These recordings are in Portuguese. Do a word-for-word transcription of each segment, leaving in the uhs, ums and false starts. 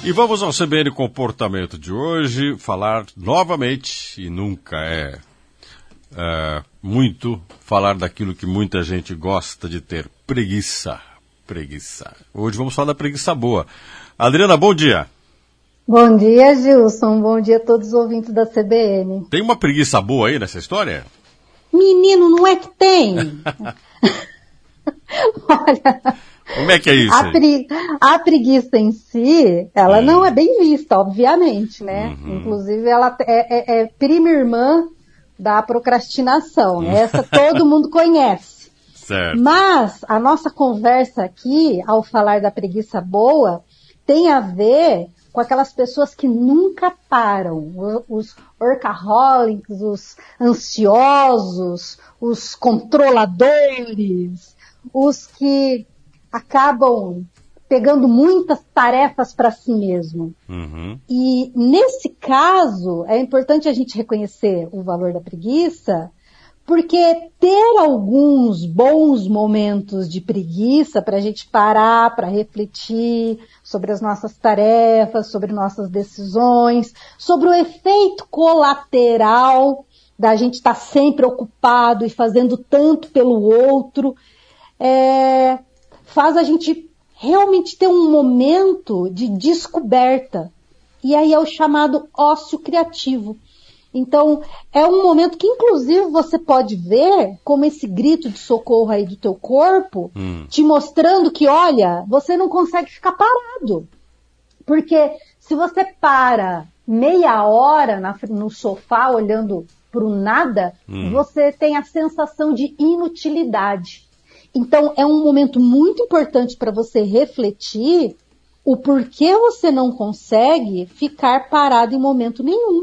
E vamos ao C B N Comportamento de hoje, falar novamente, e nunca é, é muito, falar daquilo que muita gente gosta de ter, preguiça. Preguiça. Hoje vamos falar da preguiça boa. Adriana, bom dia. Bom dia, Gilson. Bom dia a todos os ouvintes da C B N. Tem uma preguiça boa aí nessa história? Menino, não é que tem? Olha... Como é que é isso? A, pre... a preguiça em si, ela hum. não é bem vista, obviamente, né? Uhum. Inclusive, ela é, é, é prima irmã da procrastinação, né? Essa todo mundo conhece. Certo. Mas a nossa conversa aqui, ao falar da preguiça boa, tem a ver com aquelas pessoas que nunca param. Os workaholics, os ansiosos, os controladores, os que acabam pegando muitas tarefas para si mesmo. Uhum. E nesse caso, é importante a gente reconhecer o valor da preguiça, porque ter alguns bons momentos de preguiça para a gente parar, para refletir sobre as nossas tarefas, sobre nossas decisões, sobre o efeito colateral da gente estar sempre ocupado e fazendo tanto pelo outro, é... faz a gente realmente ter um momento de descoberta. E aí é o chamado ócio criativo. Então, é um momento que, inclusive, você pode ver como esse grito de socorro aí do teu corpo, hum. te mostrando que, olha, você não consegue ficar parado. Porque se você para meia hora na, no sofá olhando para o nada, hum. você tem a sensação de inutilidade. Então, é um momento muito importante para você refletir o porquê você não consegue ficar parado em momento nenhum.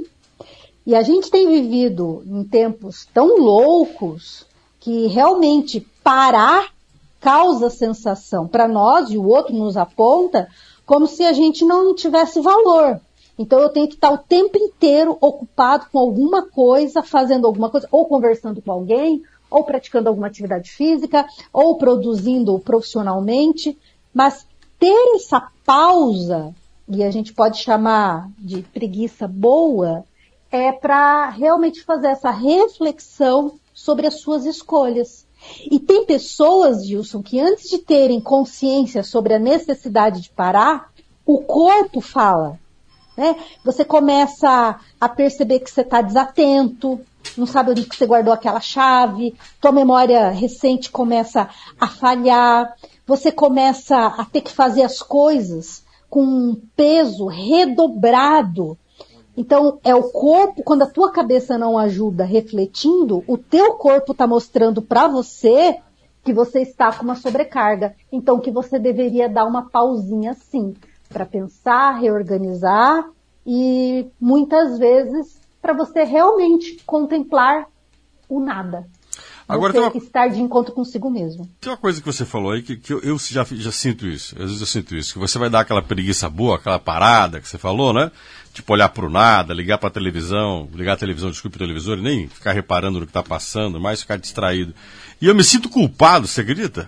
E a gente tem vivido em tempos tão loucos que realmente parar causa sensação para nós, e o outro nos aponta, como se a gente não tivesse valor. Então, eu tenho que estar o tempo inteiro ocupado com alguma coisa, fazendo alguma coisa, ou conversando com alguém, ou praticando alguma atividade física, ou produzindo profissionalmente, mas ter essa pausa, e a gente pode chamar de preguiça boa, é para realmente fazer essa reflexão sobre as suas escolhas. E tem pessoas, Gilson, que antes de terem consciência sobre a necessidade de parar, o corpo fala, né? Você começa a perceber que você está desatento, não sabe onde que você guardou aquela chave, tua memória recente começa a falhar, você começa a ter que fazer as coisas com um peso redobrado. Então, é o corpo, quando a tua cabeça não ajuda refletindo, o teu corpo está mostrando para você que você está com uma sobrecarga. Então, que você deveria dar uma pausinha sim, para pensar, reorganizar e muitas vezes para você realmente contemplar o nada. Agora, você tem uma... estar de encontro consigo mesmo. Tem uma coisa que você falou aí que, que eu, eu já, já sinto isso. Às vezes eu sinto isso. Que você vai dar aquela preguiça boa, aquela parada que você falou, né? Tipo, olhar pro nada, ligar pra televisão, ligar a televisão, desculpe, o televisor, e nem ficar reparando no que tá passando, mais ficar distraído. E eu me sinto culpado, você acredita?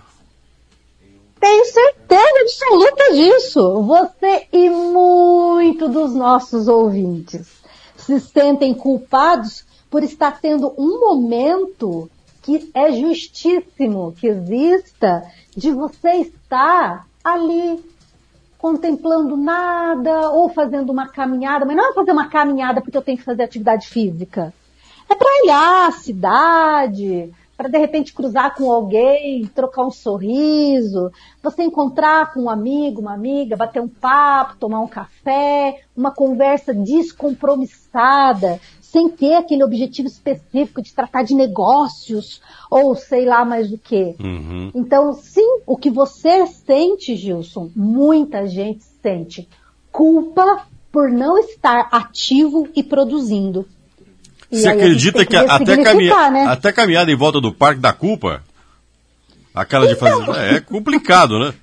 Tenho certeza absoluta disso. Você e muito dos nossos ouvintes se sentem culpados por estar tendo um momento que é justíssimo que exista de você estar ali contemplando nada ou fazendo uma caminhada, mas não é fazer uma caminhada porque eu tenho que fazer atividade física. É para olhar a cidade, para de repente cruzar com alguém, trocar um sorriso, você encontrar com um amigo, uma amiga, bater um papo, tomar um café, uma conversa descompromissada, sem ter aquele objetivo específico de tratar de negócios ou sei lá mais o quê. Uhum. Então, sim, o que você sente, Gilson, muita gente sente culpa por não estar ativo e produzindo. E você acredita que, que até, caminha, né? até caminhada em volta do Parque da Culpa, aquela de então... fazer... É complicado, né?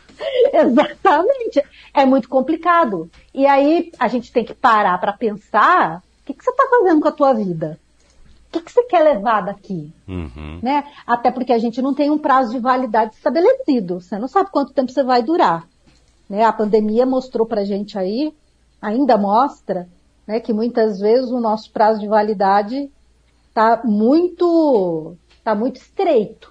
Exatamente. É muito complicado. E aí a gente tem que parar para pensar o que, que você está fazendo com a tua vida. O que, que você quer levar daqui? Uhum. Né? Até porque a gente não tem um prazo de validade estabelecido. Você não sabe quanto tempo você vai durar. né? A pandemia mostrou pra gente aí, ainda mostra, né, que muitas vezes o nosso prazo de validade está muito, tá muito estreito.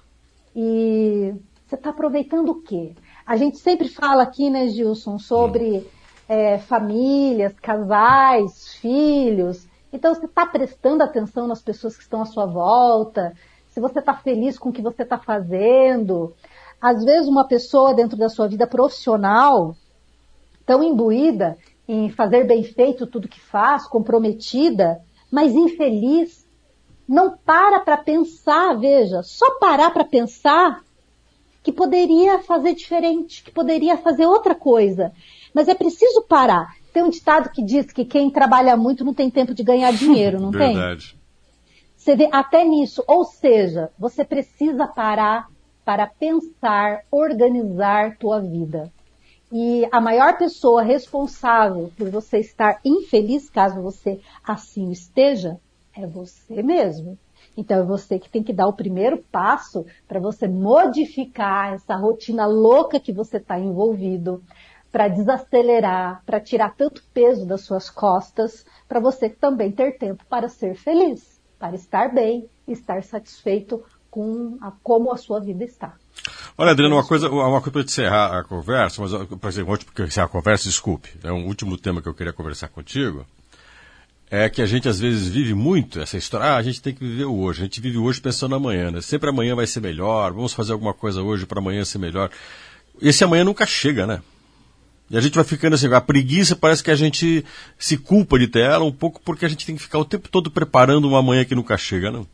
E você está aproveitando o quê? A gente sempre fala aqui, né, Gilson, sobre é, famílias, casais, filhos. Então, você está prestando atenção nas pessoas que estão à sua volta? Se você está feliz com o que você está fazendo? Às vezes, uma pessoa dentro da sua vida profissional, tão imbuída em fazer bem feito tudo que faz, comprometida, mas infeliz, não para para pensar, veja, só parar para pensar que poderia fazer diferente, que poderia fazer outra coisa. Mas é preciso parar. Tem um ditado que diz que quem trabalha muito não tem tempo de ganhar dinheiro, não tem? Verdade. Você vê até nisso, ou seja, você precisa parar para pensar, organizar tua vida. E a maior pessoa responsável por você estar infeliz, caso você assim esteja, é você mesmo. Então é você que tem que dar o primeiro passo para você modificar essa rotina louca que você está envolvido, para desacelerar, para tirar tanto peso das suas costas, para você também ter tempo para ser feliz, para estar bem, estar satisfeito com a, como a sua vida está. Olha, Adriana, uma coisa, uma coisa para encerrar a conversa, mas para encerrar a conversa, desculpe, é um último tema que eu queria conversar contigo, é que a gente às vezes vive muito essa história, ah, a gente tem que viver o hoje, a gente vive hoje pensando amanhã, né? Sempre amanhã vai ser melhor, vamos fazer alguma coisa hoje para amanhã ser melhor. Esse amanhã nunca chega, né? E a gente vai ficando assim, a preguiça parece que a gente se culpa de ter ela um pouco porque a gente tem que ficar o tempo todo preparando uma amanhã que nunca chega, não?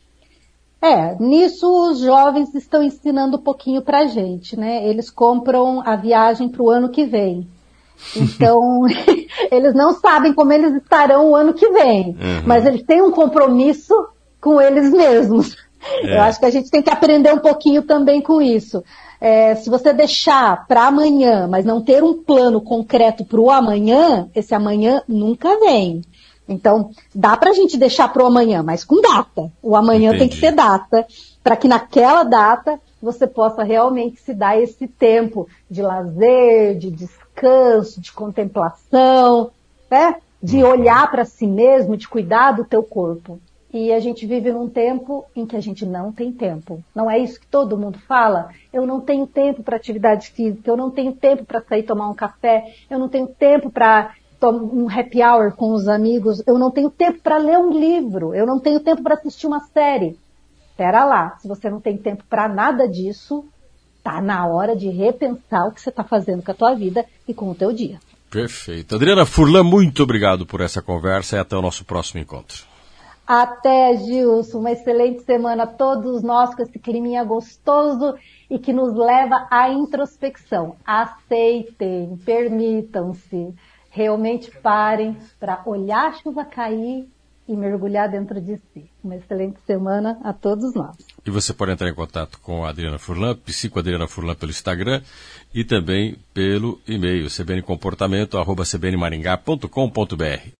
É, nisso os jovens estão ensinando um pouquinho pra gente, né? Eles compram a viagem pro ano que vem. Então, eles não sabem como eles estarão o ano que vem, uhum. Mas eles têm um compromisso com eles mesmos. É. Eu acho que a gente tem que aprender um pouquinho também com isso. É, se você deixar para amanhã, mas não ter um plano concreto para o amanhã, esse amanhã nunca vem. Então, dá para a gente deixar para o amanhã, mas com data. O amanhã Entendi. Tem que ter data, para que naquela data você possa realmente se dar esse tempo de lazer, de descanso, de contemplação, né? De olhar para si mesmo, de cuidar do teu corpo. E a gente vive num tempo em que a gente não tem tempo. Não é isso que todo mundo fala? Eu não tenho tempo para atividade física, eu não tenho tempo para sair tomar um café, eu não tenho tempo para um happy hour com os amigos, eu não tenho tempo para ler um livro, eu não tenho tempo para assistir uma série. Espera lá, se você não tem tempo para nada disso, tá na hora de repensar o que você está fazendo com a tua vida e com o teu dia. Perfeito. Adriana Furlan, muito obrigado por essa conversa e até o nosso próximo encontro. Até, Gilson. Uma excelente semana a todos nós com esse climinha gostoso e que nos leva à introspecção. Aceitem, permitam-se, realmente parem para olhar a chuva cair e mergulhar dentro de si. Uma excelente semana a todos nós. E você pode entrar em contato com a Adriana Furlan, psicoadriana Furlan pelo Instagram e também pelo e-mail c b n comportamento arroba c b n maringá ponto com ponto b r.